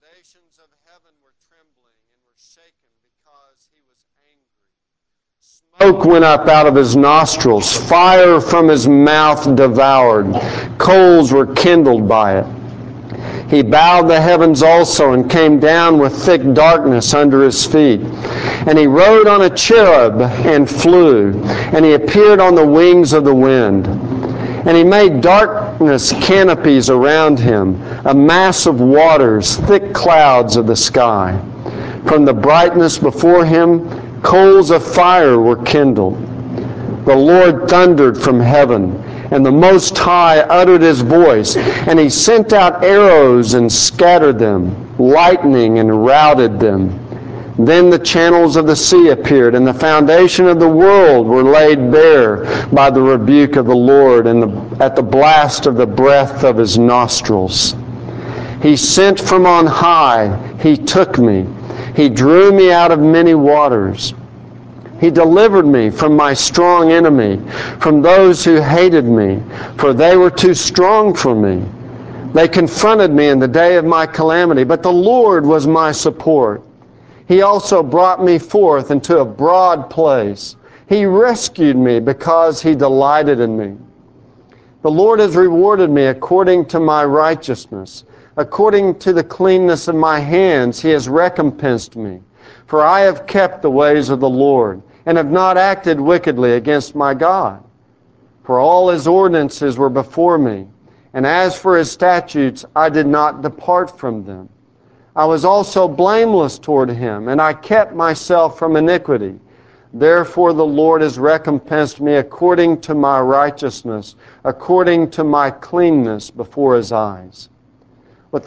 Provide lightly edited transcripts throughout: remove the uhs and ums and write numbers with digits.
foundations of heaven were trembling and were shaken because he was angry. Smoke went up out of his nostrils. Fire from his mouth devoured. Coals were kindled by it. He bowed the heavens also and came down with thick darkness under his feet. And he rode on a cherub and flew. And he appeared on the wings of the wind. And he made darkness canopies around him, a mass of waters, thick clouds of the sky. From the brightness before him, coals of fire were kindled. The Lord thundered from heaven, and the Most High uttered his voice, and he sent out arrows and scattered them, lightning and routed them. Then the channels of the sea appeared, and the foundation of the world were laid bare by the rebuke of the Lord and at the blast of the breath of his nostrils. He sent from on high, he took me. He drew me out of many waters. He delivered me from my strong enemy, from those who hated me, for they were too strong for me. They confronted me in the day of my calamity, but the Lord was my support. He also brought me forth into a broad place. He rescued me because he delighted in me. The Lord has rewarded me according to my righteousness. According to the cleanness of my hands, he has recompensed me. For I have kept the ways of the Lord, and have not acted wickedly against my God. For all his ordinances were before me, and as for his statutes, I did not depart from them. I was also blameless toward him, and I kept myself from iniquity. Therefore the Lord has recompensed me according to my righteousness, according to my cleanness before his eyes. With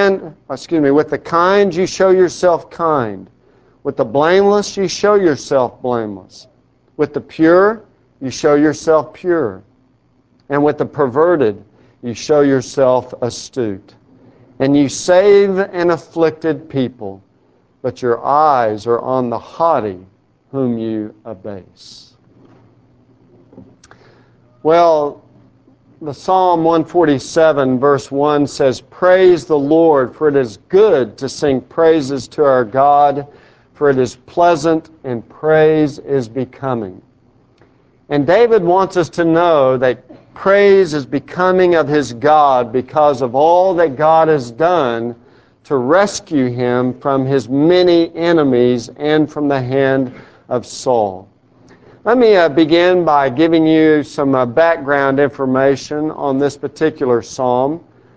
the kind you show yourself kind. With the blameless you show yourself blameless. With the pure you show yourself pure. And with the perverted you show yourself astute. And you save an afflicted people, but your eyes are on the haughty whom you abase. Well, the Psalm 147 verse 1 says, "Praise the Lord, for it is good to sing praises to our God, for it is pleasant and praise is becoming." And David wants us to know that praise is becoming of his God because of all that God has done to rescue him from his many enemies and from the hand of Saul. Let me begin by giving you some background information on this particular psalm.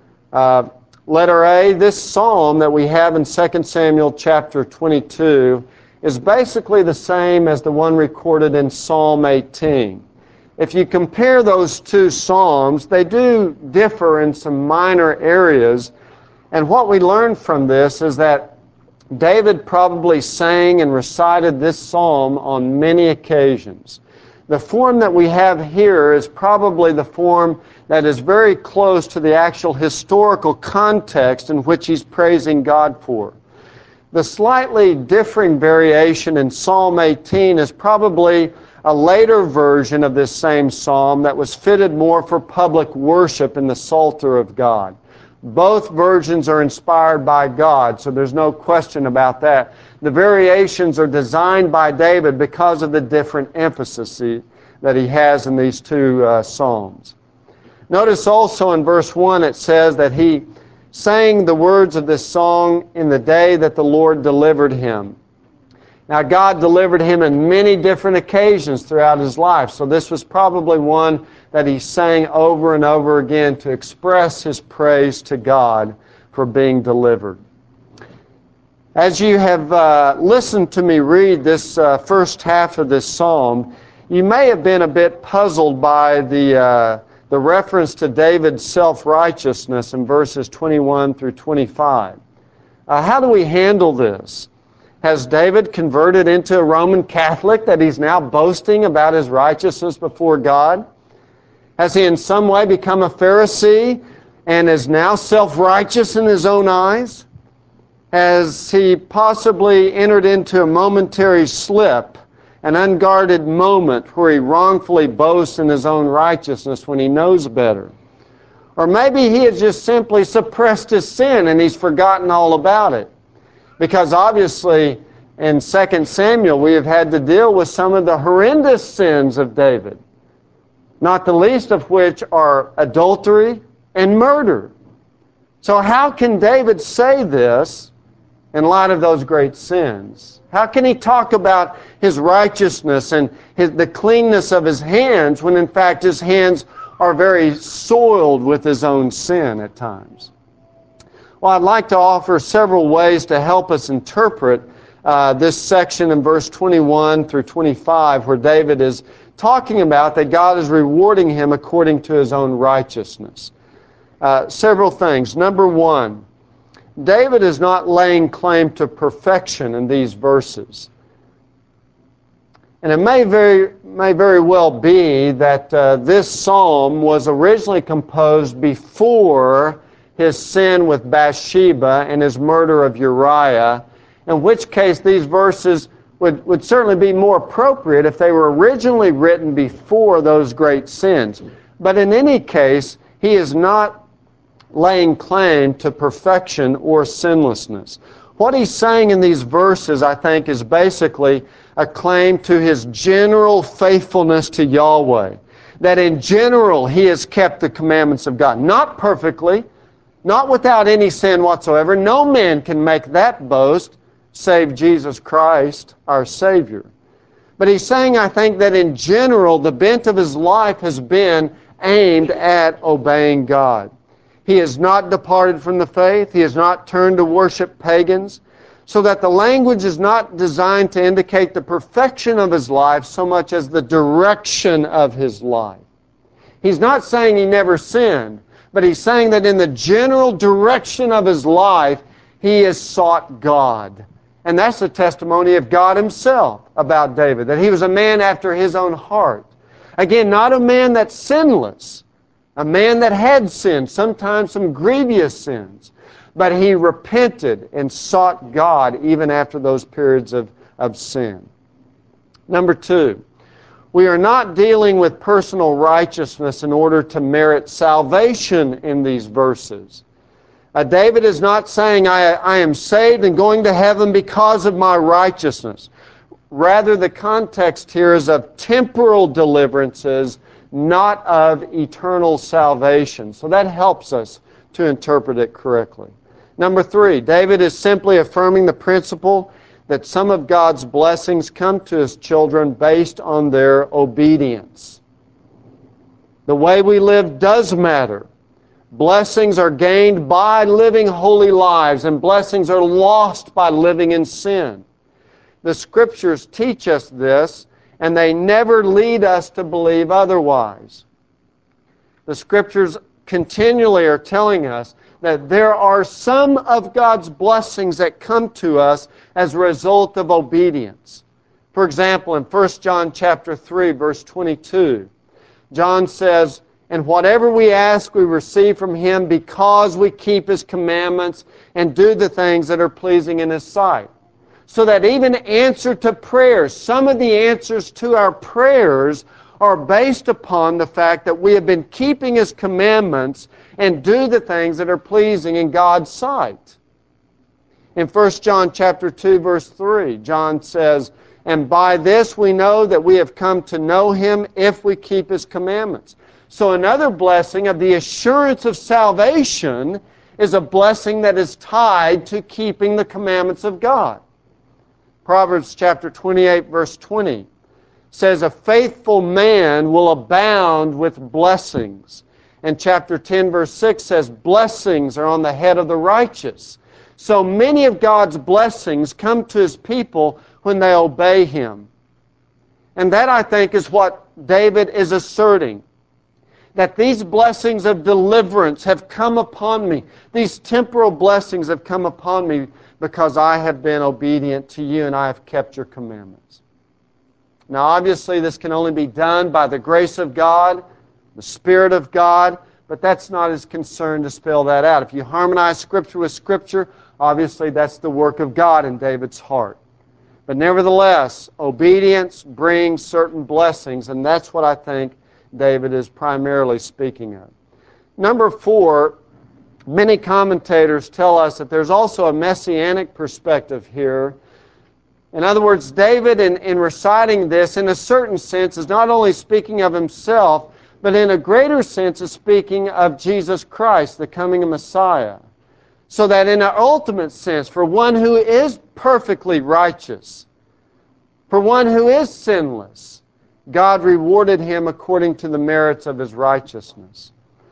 Letter A, this psalm that we have in 2 Samuel chapter 22 is basically the same as the one recorded in Psalm 18. If you compare those two psalms, they do differ in some minor areas. And what we learn from this is that David probably sang and recited this psalm on many occasions. The form that we have here is probably the form that is very close to the actual historical context in which he's praising God for. The slightly differing variation in Psalm 18 is probably a later version of this same psalm that was fitted more for public worship in the Psalter of God. Both versions are inspired by God, so there's no question about that. The variations are designed by David because of the different emphasis that he has in these two psalms. Notice also in verse 1 it says that he sang the words of this song in the day that the Lord delivered him. Now, God delivered him in many different occasions throughout his life, so this was probably one that he sang over and over again to express his praise to God for being delivered. As you have listened to me read this first half of this psalm, you may have been a bit puzzled by the reference to David's self-righteousness in verses 21 through 25. How do we handle this? Has David converted into a Roman Catholic that he's now boasting about his righteousness before God? Has he in some way become a Pharisee and is now self-righteous in his own eyes? Has he possibly entered into a momentary slip, an unguarded moment where he wrongfully boasts in his own righteousness when he knows better? Or maybe he has just simply suppressed his sin and he's forgotten all about it. Because obviously in 2 Samuel we have had to deal with some of the horrendous sins of David, not the least of which are adultery and murder. So how can David say this in light of those great sins? How can he talk about his righteousness and the cleanness of his hands when in fact his hands are very soiled with his own sin at times? Well, I'd like to offer several ways to help us interpret this section in verse 21 through 25 where David is talking about that God is rewarding him according to his own righteousness. Several things. Number one, David is not laying claim to perfection in these verses. And it may very well be that this psalm was originally composed before his sin with Bathsheba and his murder of Uriah, in which case these verses would certainly be more appropriate if they were originally written before those great sins. But in any case, he is not laying claim to perfection or sinlessness. What he's saying in these verses, I think, is basically a claim to his general faithfulness to Yahweh. That in general, he has kept the commandments of God. Not perfectly, not without any sin whatsoever. No man can make that boast, save Jesus Christ, our Savior. But he's saying, I think, that in general, the bent of his life has been aimed at obeying God. He has not departed from the faith. He has not turned to worship pagans. So that the language is not designed to indicate the perfection of his life so much as the direction of his life. He's not saying he never sinned, but he's saying that in the general direction of his life, he has sought God. And that's the testimony of God himself about David, that he was a man after his own heart. Again, not a man that's sinless, a man that had sinned, sometimes some grievous sins, but he repented and sought God even after those periods of sin. Number two, we are not dealing with personal righteousness in order to merit salvation in these verses. David is not saying, I am saved and going to heaven because of my righteousness. Rather, the context here is of temporal deliverances, not of eternal salvation. So that helps us to interpret it correctly. Number three, David is simply affirming the principle that some of God's blessings come to his children based on their obedience. The way we live does matter. Blessings are gained by living holy lives, and blessings are lost by living in sin. The Scriptures teach us this, and they never lead us to believe otherwise. The Scriptures continually are telling us that there are some of God's blessings that come to us as a result of obedience. For example, in 1 John chapter 3, verse 22, John says, "And whatever we ask, we receive from Him because we keep His commandments and do the things that are pleasing in His sight." So that even answer to prayers, some of the answers to our prayers are based upon the fact that we have been keeping His commandments and do the things that are pleasing in God's sight. In 1 John chapter 2, verse 3, John says, "And by this we know that we have come to know Him if we keep His commandments." So another blessing of the assurance of salvation is a blessing that is tied to keeping the commandments of God. Proverbs chapter 28, verse 20 says, "A faithful man will abound with blessings." And chapter 10, verse 6 says, "Blessings are on the head of the righteous." So many of God's blessings come to His people when they obey Him. And that, I think, is what David is asserting. That these blessings of deliverance have come upon me. These temporal blessings have come upon me because I have been obedient to you and I have kept your commandments. Now, obviously, this can only be done by the grace of God, the Spirit of God, but that's not His concern to spell that out. If you harmonize Scripture with Scripture, obviously that's the work of God in David's heart. But nevertheless, obedience brings certain blessings, and that's what I think David is primarily speaking of. Number 4, many commentators tell us that there's also a messianic perspective here. In other words, David, in reciting this, in a certain sense, is not only speaking of himself, but in a greater sense is speaking of Jesus Christ, the coming Messiah. So that in an ultimate sense, for one who is perfectly righteous, for one who is sinless, God rewarded him according to the merits of his righteousness.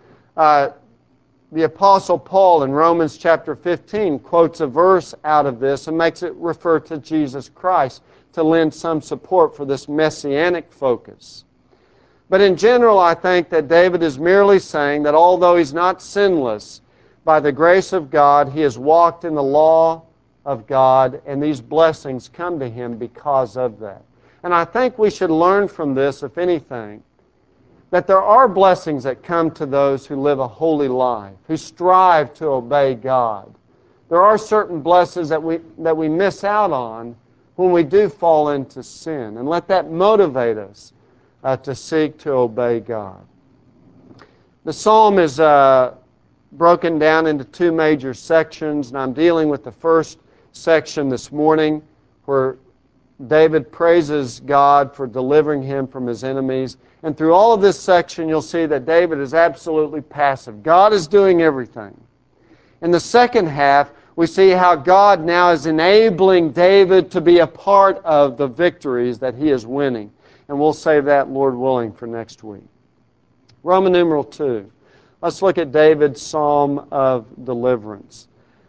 The Apostle Paul in Romans chapter 15 quotes a verse out of this and makes it refer to Jesus Christ to lend some support for this messianic focus. But in general, I think that David is merely saying that although he's not sinless, by the grace of God, he has walked in the law of God, and these blessings come to him because of that. And I think we should learn from this, if anything, that there are blessings that come to those who live a holy life, who strive to obey God. There are certain blessings that we miss out on when we do fall into sin. And let that motivate us to seek to obey God. The psalm is broken down into 2 major sections, and I'm dealing with the first section this morning where David praises God for delivering him from his enemies. And through all of this section, you'll see that David is absolutely passive. God is doing everything. In the second half, we see how God now is enabling David to be a part of the victories that he is winning. And we'll save that, Lord willing, for next week. Roman numeral 2. Let's look at David's psalm of deliverance.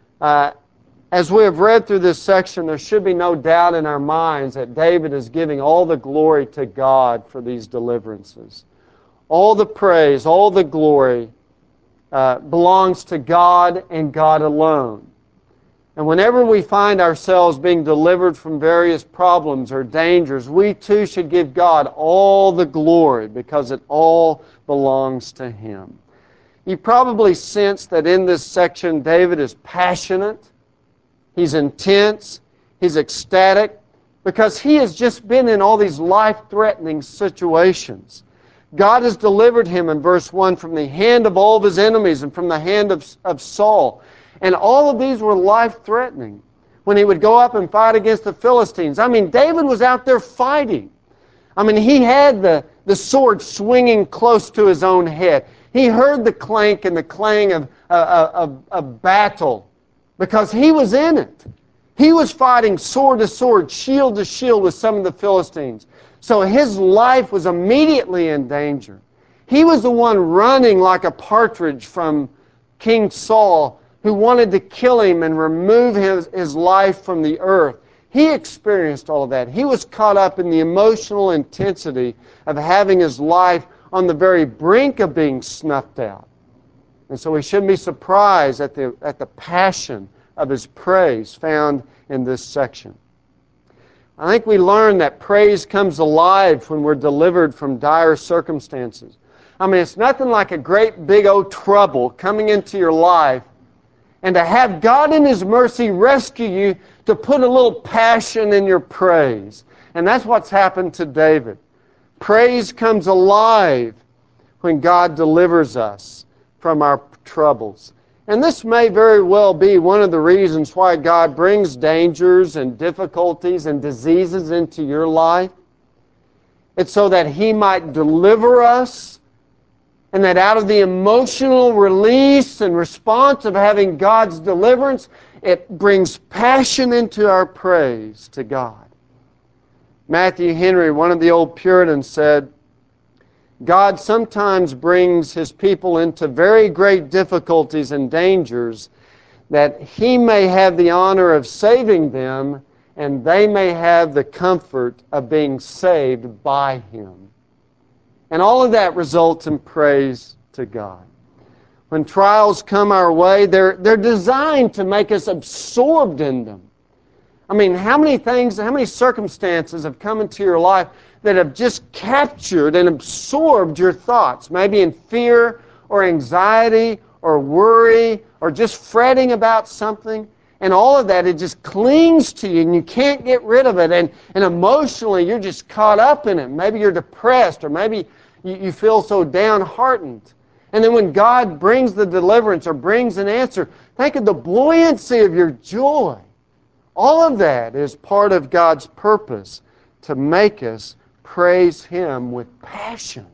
As we have read through this section, there should be no doubt in our minds that David is giving all the glory to God for these deliverances. All the praise, all the glory belongs to God and God alone. And whenever we find ourselves being delivered from various problems or dangers, we too should give God all the glory because it all belongs to Him. You probably sense that in this section David is passionate, he's intense, he's ecstatic, because he has just been in all these life-threatening situations. God has delivered him in verse 1 from the hand of all of his enemies and from the hand of Saul. And all of these were life-threatening. When he would go up and fight against the Philistines, I mean, David was out there fighting. I mean, he had the sword swinging close to his own head. He heard the clank and the clang of battle because he was in it. He was fighting sword to sword, shield to shield with some of the Philistines. So his life was immediately in danger. He was the one running like a partridge from King Saul, who wanted to kill him and remove his life from the earth. He experienced all of that. He was caught up in the emotional intensity of having his life on the very brink of being snuffed out. And so we shouldn't be surprised at the passion of his praise found in this section. I think we learn that praise comes alive when we're delivered from dire circumstances. I mean, it's nothing like a great big old trouble coming into your life and to have God in His mercy rescue you to put a little passion in your praise. And that's what's happened to David. Praise comes alive when God delivers us from our troubles. And this may very well be one of the reasons why God brings dangers and difficulties and diseases into your life. It's so that He might deliver us, and that out of the emotional release and response of having God's deliverance, it brings passion into our praise to God. Matthew Henry, one of the old Puritans, said, God sometimes brings His people into very great difficulties and dangers that He may have the honor of saving them and they may have the comfort of being saved by Him. And all of that results in praise to God. When trials come our way, they're designed to make us absorbed in them. I mean, how many circumstances have come into your life that have just captured and absorbed your thoughts, maybe in fear or anxiety or worry or just fretting about something, and all of that, it just clings to you and you can't get rid of it, and emotionally you're just caught up in it. Maybe you're depressed, or maybe you feel so downhearted. And then when God brings the deliverance or brings an answer, think of the buoyancy of your joy. All of that is part of God's purpose to make us praise Him with passion.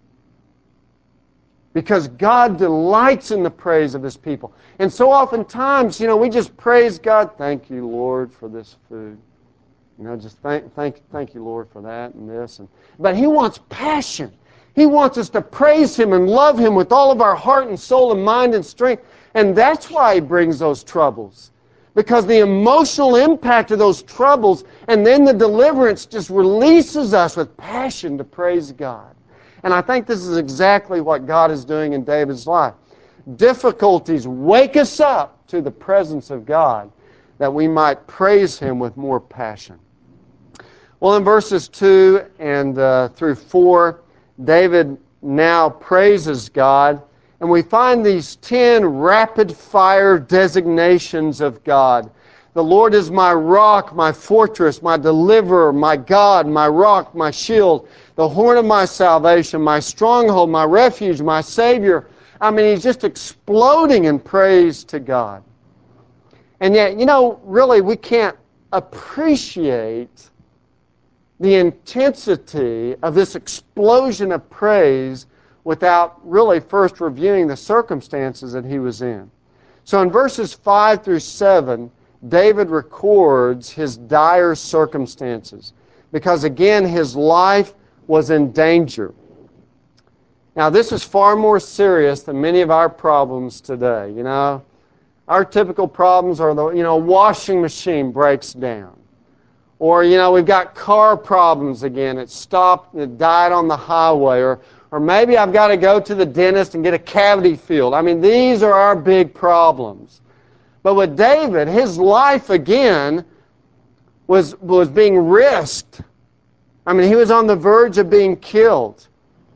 Because God delights in the praise of His people. And so oftentimes, we just praise God. Thank you, Lord, for this food. Just thank you, Lord, for that and this. But He wants passion. He wants us to praise Him and love Him with all of our heart and soul and mind and strength. And that's why He brings those troubles. Because the emotional impact of those troubles and then the deliverance just releases us with passion to praise God. And I think this is exactly what God is doing in David's life. Difficulties wake us up to the presence of God that we might praise Him with more passion. Well, in verses 2 and through 4, David now praises God, and we find these 10 rapid-fire designations of God. The Lord is my rock, my fortress, my deliverer, my God, my rock, my shield, the horn of my salvation, my stronghold, my refuge, my Savior. I mean, he's just exploding in praise to God. And yet, really we can't appreciate the intensity of this explosion of praise without really first reviewing the circumstances that he was in. So in verses 5 through 7, David records his dire circumstances because, again, his life was in danger. Now, this is far more serious than many of our problems today, Our typical problems are the, washing machine breaks down. Or, we've got car problems again. It stopped, it died on the highway. Or maybe I've got to go to the dentist and get a cavity filled. I mean, these are our big problems. But with David, his life again was being risked. I mean, he was on the verge of being killed.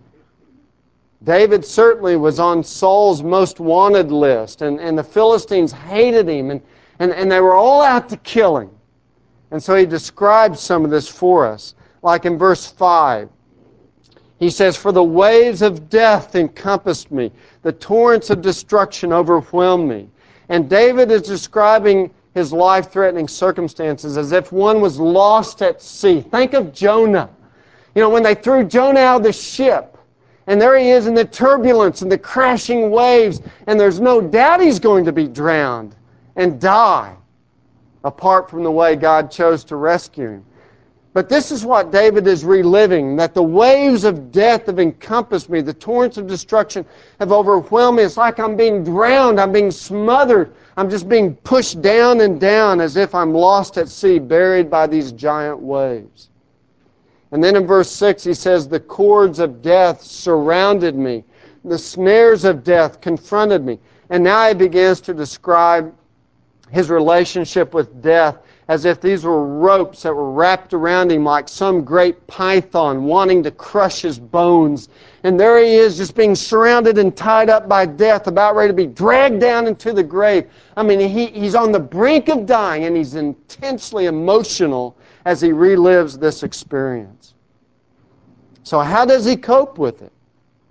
David certainly was on Saul's most wanted list, and the Philistines hated him, and they were all out to kill him. And so he describes some of this for us. Like in verse 5, he says, "For the waves of death encompassed me, the torrents of destruction overwhelmed me." And David is describing his life-threatening circumstances as if one was lost at sea. Think of Jonah. When they threw Jonah out of the ship, and there he is in the turbulence and the crashing waves, and there's no doubt he's going to be drowned and die, apart from the way God chose to rescue him. But this is what David is reliving, that the waves of death have encompassed me, the torrents of destruction have overwhelmed me. It's like I'm being drowned, I'm being smothered, I'm just being pushed down and down as if I'm lost at sea, buried by these giant waves. And then in verse 6 he says, "The cords of death surrounded me, the snares of death confronted me." And now he begins to describe his relationship with death as if these were ropes that were wrapped around him like some great python wanting to crush his bones. And there he is, just being surrounded and tied up by death, about ready to be dragged down into the grave. I mean, he's on the brink of dying, and he's intensely emotional as he relives this experience. So how does he cope with it?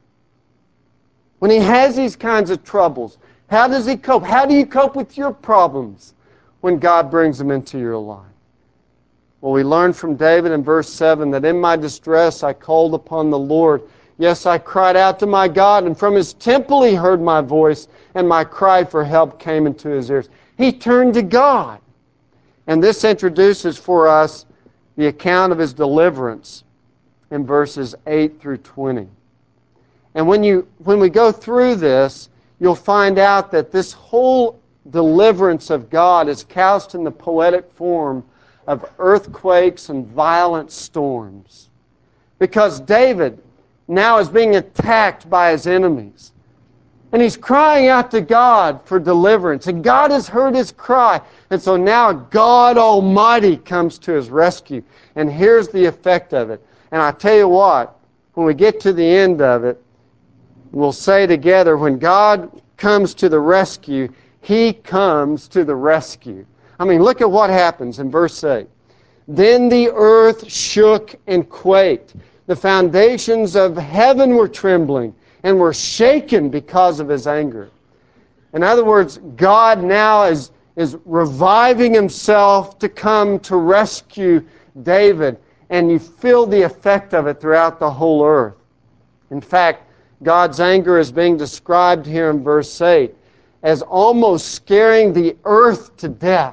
When he has these kinds of troubles, how does he cope? How do you cope with your problems when God brings them into your life? Well, we learn from David in verse 7 that in my distress I called upon the Lord. Yes, I cried out to my God, and from His temple He heard my voice, and my cry for help came into His ears. He turned to God. And this introduces for us the account of his deliverance in verses 8 through 20. And when we go through this, you'll find out that this whole deliverance of God is couched in the poetic form of earthquakes and violent storms. Because David now is being attacked by his enemies. And he's crying out to God for deliverance. And God has heard his cry. And so now God Almighty comes to his rescue. And here's the effect of it. And I tell you what, when we get to the end of it, we'll say together, when God comes to the rescue, He comes to the rescue. I mean, look at what happens in verse 8. Then the earth shook and quaked. The foundations of heaven were trembling. and were shaken because of his anger. In other words, God now is reviving himself to come to rescue David, and you feel the effect of it throughout the whole earth. In fact, God's anger is being described here in verse 8 as almost scaring the earth to death.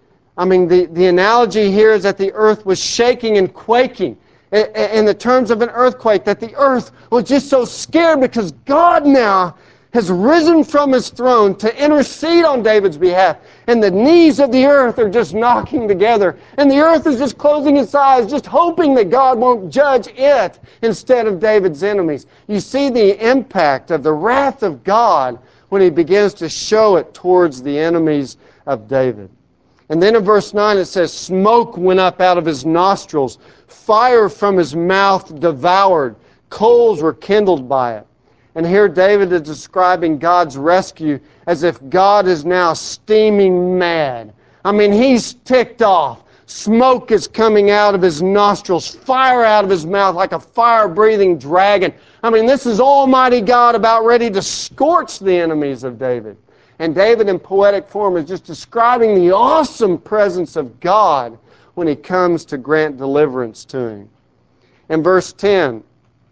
I mean, the analogy here is that the earth was shaking and quaking in the terms of an earthquake, that the earth was just so scared because God now has risen from his throne to intercede on David's behalf. And the knees of the earth are just knocking together. And the earth is just closing its eyes, just hoping that God won't judge it instead of David's enemies. You see the impact of the wrath of God when he begins to show it towards the enemies of David. And then in verse 9 it says, smoke went up out of his nostrils, fire from his mouth devoured, coals were kindled by it. And here David is describing God's rescue as if God is now steaming mad. I mean, he's ticked off. Smoke is coming out of his nostrils, fire out of his mouth like a fire-breathing dragon. I mean, this is Almighty God about ready to scorch the enemies of David. And David in poetic form is just describing the awesome presence of God when he comes to grant deliverance to him. In verse 10,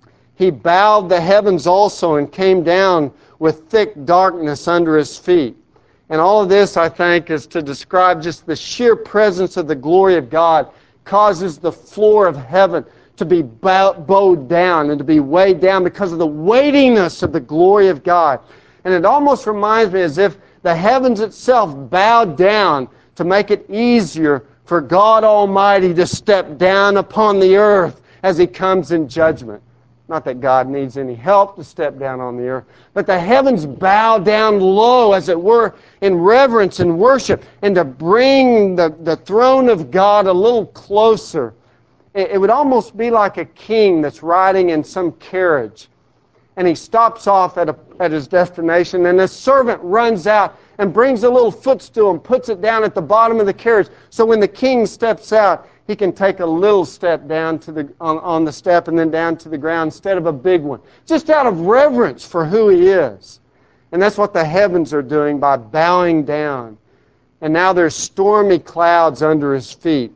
he bowed the heavens also and came down with thick darkness under his feet. And all of this, I think, is to describe just the sheer presence of the glory of God causes the floor of heaven to be bowed down and to be weighed down because of the weightiness of the glory of God. And it almost reminds me as if the heavens itself bowed down to make it easier for God Almighty to step down upon the earth as he comes in judgment. Not that God needs any help to step down on the earth, but the heavens bow down low, as it were, in reverence and worship, and to bring the throne of God a little closer. It would almost be like a king that's riding in some carriage, and he stops off at his destination, and his servant runs out and brings a little footstool and puts it down at the bottom of the carriage, so when the king steps out, he can take a little step down to on the step and then down to the ground instead of a big one, just out of reverence for who he is. And that's what the heavens are doing by bowing down. And now there's stormy clouds under his feet.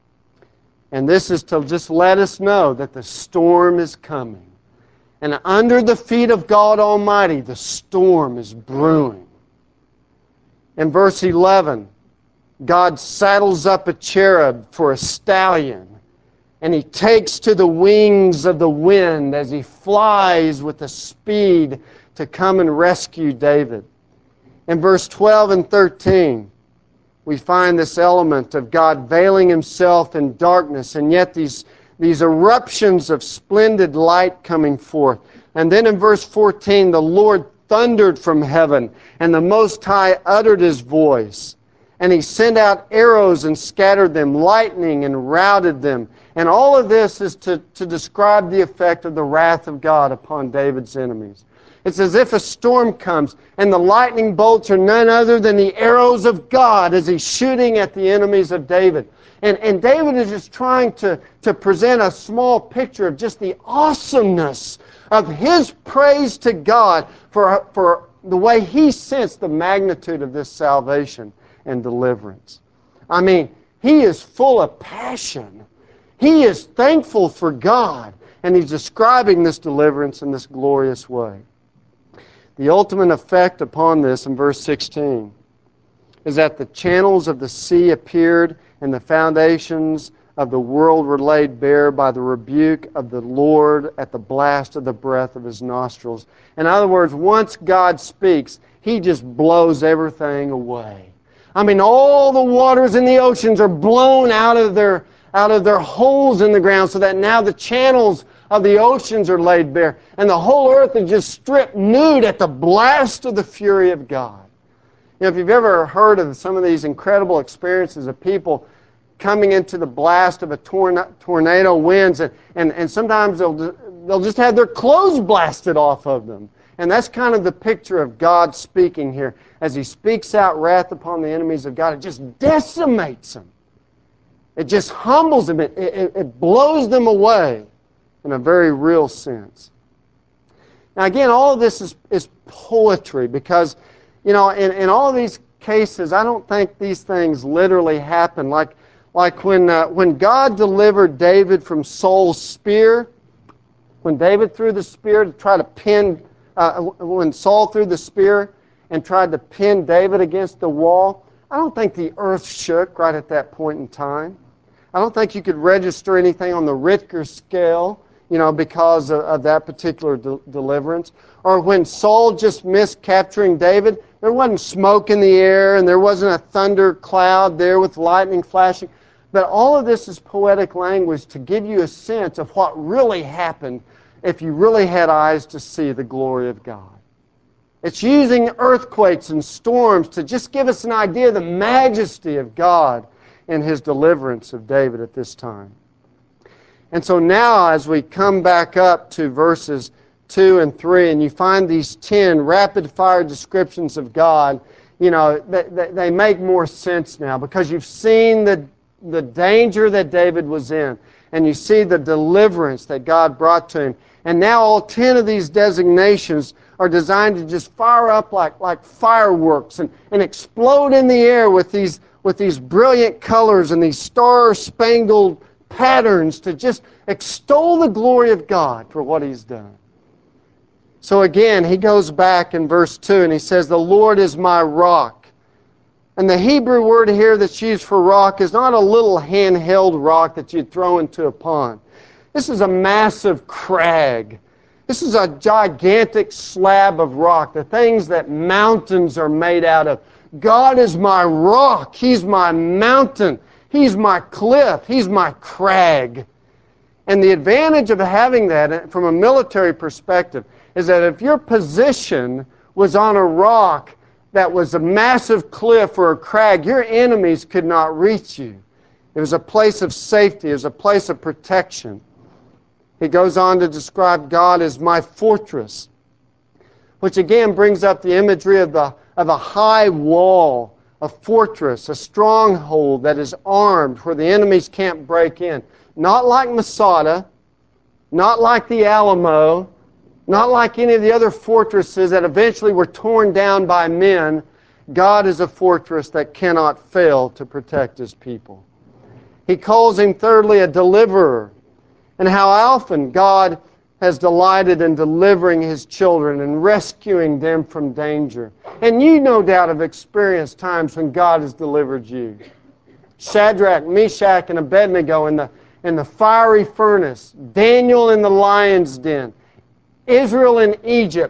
And this is to just let us know that the storm is coming. And under the feet of God Almighty, the storm is brewing. In verse 11, God saddles up a cherub for a stallion, and he takes to the wings of the wind as he flies with the speed to come and rescue David. In verse 12 and 13, we find this element of God veiling himself in darkness, and yet these eruptions of splendid light coming forth. And then in verse 14, the Lord thundered from heaven, and the Most High uttered his voice. And he sent out arrows and scattered them, lightning and routed them. And all of this is to describe the effect of the wrath of God upon David's enemies. It's as if a storm comes, and the lightning bolts are none other than the arrows of God as he's shooting at the enemies of David. And David is just trying to present a small picture of just the awesomeness of his praise to God for the way he sensed the magnitude of this salvation and deliverance. I mean, he is full of passion. He is thankful for God, and he's describing this deliverance in this glorious way. The ultimate effect upon this in verse 16 is that the channels of the sea appeared and the foundations of the world were laid bare by the rebuke of the Lord at the blast of the breath of his nostrils. In other words, once God speaks, he just blows everything away. I mean, all the waters in the oceans are blown out of their holes in the ground, so that now the channels of the oceans are laid bare, and the whole earth is just stripped nude at the blast of the fury of God. You know, if you've ever heard of some of these incredible experiences of people coming into the blast of a tornado winds, and sometimes they'll just have their clothes blasted off of them. And that's kind of the picture of God speaking here. As he speaks out wrath upon the enemies of God, it just decimates them. It just humbles them. It blows them away in a very real sense. Now again, all of this is poetry because, in all of these cases, I don't think these things literally happen. Like when God delivered David from Saul's spear, when David threw the spear to try to pin, when Saul threw the spear and tried to pin David against the wall, I don't think the earth shook right at that point in time. I don't think you could register anything on the Richter scale, because of that particular deliverance. Or when Saul just missed capturing David, there wasn't smoke in the air and there wasn't a thunder cloud there with lightning flashing. But all of this is poetic language to give you a sense of what really happened if you really had eyes to see the glory of God. It's using earthquakes and storms to just give us an idea of the majesty of God in His deliverance of David at this time. And so now as we come back up to verses 2 and 3, and you find these 10 rapid-fire descriptions of God, they make more sense now because you've seen the danger that David was in, and you see the deliverance that God brought to him. And now all 10 of these designations are designed to just fire up like fireworks and explode in the air with these brilliant colors and these star-spangled patterns to just extol the glory of God for what He's done. So again, he goes back in verse 2 and he says, "The Lord is my rock." And the Hebrew word here that's used for rock is not a little handheld rock that you'd throw into a pond. This is a massive crag. This is a gigantic slab of rock, the things that mountains are made out of. God is my rock. He's my mountain. He's my cliff. He's my crag. And the advantage of having that from a military perspective is that if your position was on a rock that was a massive cliff or a crag, your enemies could not reach you. It was a place of safety. It was a place of protection. He goes on to describe God as my fortress, which again brings up the imagery of a high wall, a fortress, a stronghold that is armed where the enemies can't break in. Not like Masada, not like the Alamo, not like any of the other fortresses that eventually were torn down by men. God is a fortress that cannot fail to protect His people. He calls Him, thirdly, a deliverer, and how often God has delighted in delivering His children and rescuing them from danger. And you no doubt have experienced times when God has delivered you. Shadrach, Meshach, and Abednego in the fiery furnace, Daniel in the lion's den, Israel in Egypt,